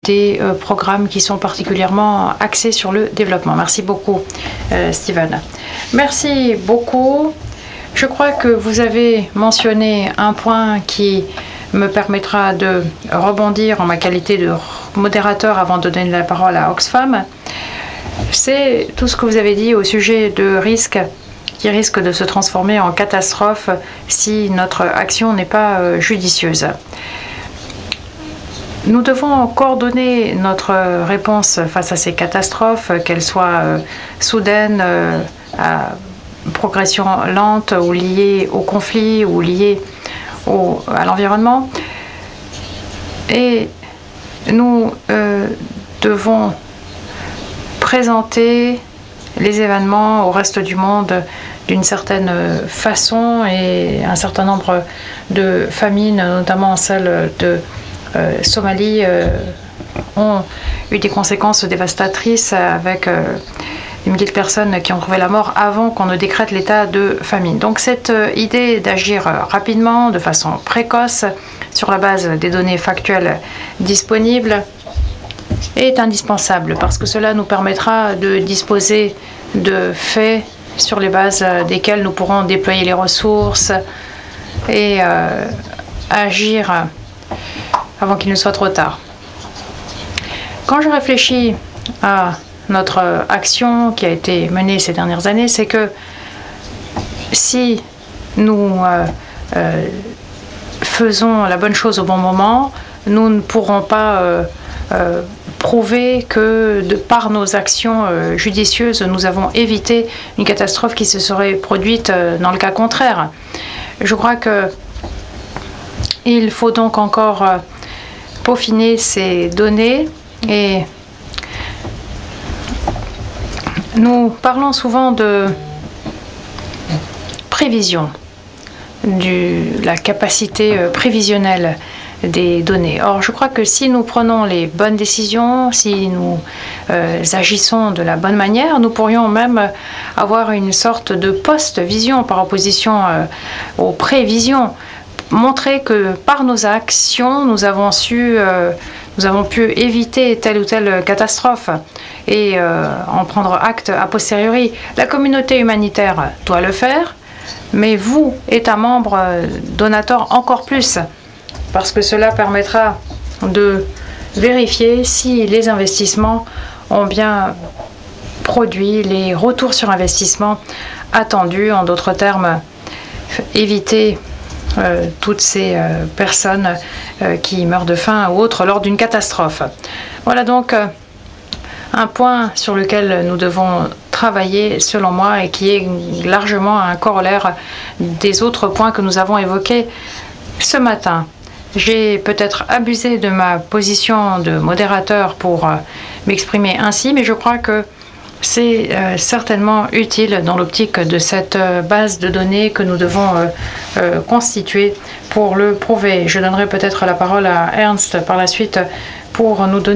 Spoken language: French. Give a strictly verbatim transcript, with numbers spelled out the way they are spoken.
des euh, programmes qui sont particulièrement axés sur le développement. Merci beaucoup, euh, Steven. Merci beaucoup. Je crois que vous avez mentionné un point qui me permettra de rebondir en ma qualité de modérateur avant de donner la parole à Oxfam. C'est tout ce que vous avez dit au sujet de risques qui risquent de se transformer en catastrophe si notre action n'est pas judicieuse. Nous devons coordonner notre réponse face à ces catastrophes, qu'elles soient soudaines, à progression lente ou liées au conflit ou liées au, à l'environnement. Et nous euh, devons présenter les événements au reste du monde d'une certaine façon, et un certain nombre de famines, notamment celle de euh, Somalie, euh, ont eu des conséquences dévastatrices avec euh, des milliers de personnes qui ont trouvé la mort avant qu'on ne décrète l'état de famine. Donc cette euh, idée d'agir rapidement, de façon précoce, sur la base des données factuelles disponibles, est indispensable, parce que cela nous permettra de disposer de faits sur les bases desquels nous pourrons déployer les ressources et euh, agir avant qu'il ne soit trop tard. Quand je réfléchis à notre action qui a été menée ces dernières années, c'est que si nous euh, euh, faisons la bonne chose au bon moment, nous ne pourrons pas euh, euh, prouver que de par nos actions euh, judicieuses, nous avons évité une catastrophe qui se serait produite euh, dans le cas contraire. Je crois que il faut donc encore euh, peaufiner ces données, et nous parlons souvent de prévision, de la capacité euh, prévisionnelle des données. Or, je crois que si nous prenons les bonnes décisions, si nous euh, agissons de la bonne manière, nous pourrions même avoir une sorte de post-vision par opposition euh, aux prévisions. Montrer que par nos actions, nous avons su, euh, nous avons pu éviter telle ou telle catastrophe et euh, en prendre acte a posteriori. La communauté humanitaire doit le faire, mais vous, États membres, donateurs, encore plus, parce que cela permettra de vérifier si les investissements ont bien produit les retours sur investissement attendus. En d'autres termes, éviter euh, toutes ces euh, personnes euh, qui meurent de faim ou autres lors d'une catastrophe. Voilà donc euh, un point sur lequel nous devons travailler, selon moi, et qui est largement un corollaire des autres points que nous avons évoqués ce matin. J'ai peut-être abusé de ma position de modérateur pour euh, m'exprimer ainsi, mais je crois que c'est euh, certainement utile dans l'optique de cette euh, base de données que nous devons euh, euh, constituer pour le prouver. Je donnerai peut-être la parole à Ernst par la suite pour nous donner